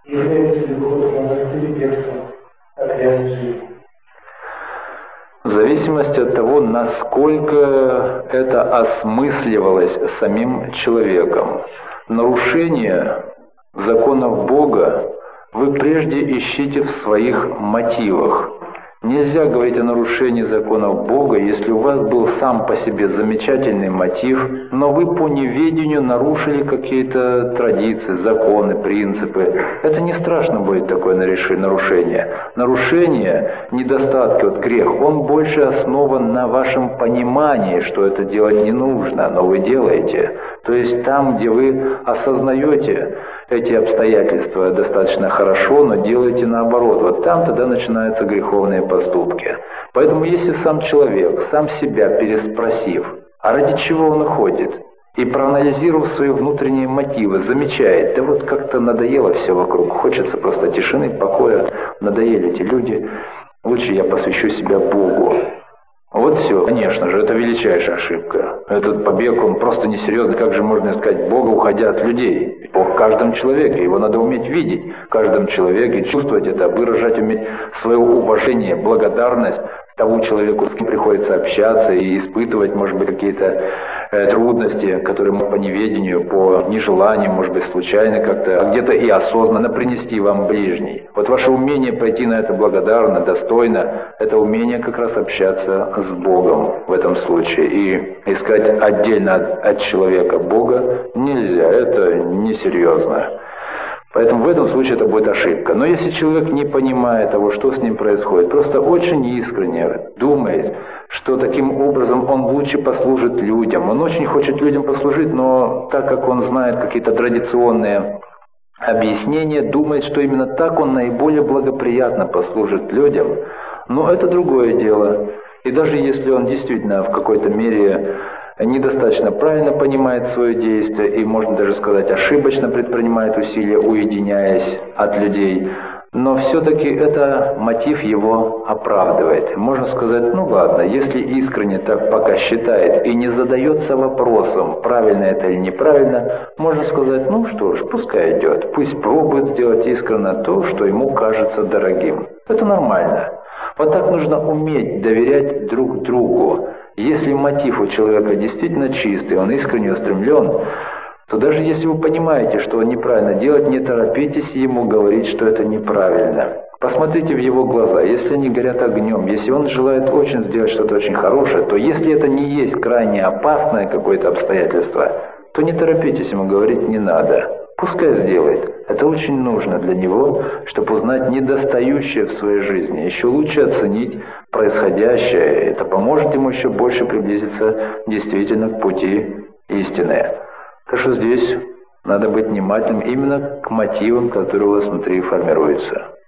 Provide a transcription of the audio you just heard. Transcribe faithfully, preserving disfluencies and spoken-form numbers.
Является ли выход в монастырь бегством от реальной жизни? В зависимости от того, насколько это осмысливалось самим человеком. Нарушение законов Бога вы прежде ищите в своих мотивах. Нельзя говорить о нарушении законов Бога, если у вас был сам по себе замечательный мотив, но вы по неведению нарушили какие-то традиции, законы, принципы. Это не страшно будет такое нарушение. Нарушение, недостатки, вот грех, он больше основан на вашем понимании, что это делать не нужно, но вы делаете. То есть там, где вы осознаете эти обстоятельства достаточно хорошо, но делаете наоборот. Вот там тогда начинаются греховные поступки. Поэтому если сам человек, сам себя переспросив, а ради чего он уходит, и проанализировав свои внутренние мотивы, замечает, да вот как-то надоело все вокруг, хочется просто тишины, покоя, надоели эти люди, лучше я посвящу себя Богу. Вот все. Конечно же, это величайшая ошибка. Этот побег, он просто несерьезный. Как же можно искать Бога, уходя от людей? Бог в каждом человеке. Его надо уметь видеть в каждом человеке, чувствовать это, выражать, уметь свое уважение, благодарность тому человеку, с кем приходится общаться и испытывать, может быть, какие-то э, трудности, которые по неведению, по нежеланию, может быть, случайно как-то, а где-то и осознанно принести вам ближний. Вот ваше умение пойти на это благодарно, достойно, это умение как раз общаться с Богом в этом случае. И искать отдельно от, от человека Бога нельзя, это несерьезно. Поэтому в этом случае это будет ошибка. Но если человек не понимает того, что с ним происходит, просто очень искренне думает, что таким образом он лучше послужит людям, он очень хочет людям послужить, но так как он знает какие-то традиционные объяснения, думает, что именно так он наиболее благоприятно послужит людям, но это другое дело. И даже если он действительно в какой-то мере недостаточно правильно понимает свое действие и, можно даже сказать, ошибочно предпринимает усилия, уединяясь от людей, но все-таки это мотив его оправдывает. Можно сказать, ну ладно, если искренне так пока считает и не задается вопросом, правильно это или неправильно, можно сказать, ну что ж, пускай идет, пусть пробует сделать искренне то, что ему кажется дорогим. Это нормально. Вот так нужно уметь доверять друг другу. Если мотив у человека действительно чистый, он искренне устремлен, то даже если вы понимаете, что он неправильно делает, не торопитесь ему говорить, что это неправильно. Посмотрите в его глаза. Если они горят огнем, если он желает очень сделать что-то очень хорошее, то если это не есть крайне опасное какое-то обстоятельство, то не торопитесь ему говорить «не надо». Пускай сделает. Это очень нужно для него, чтобы узнать недостающее в своей жизни, еще лучше оценить происходящее. Это поможет ему еще больше приблизиться действительно к пути истины. Так что здесь надо быть внимательным именно к мотивам, которые у вас внутри формируются.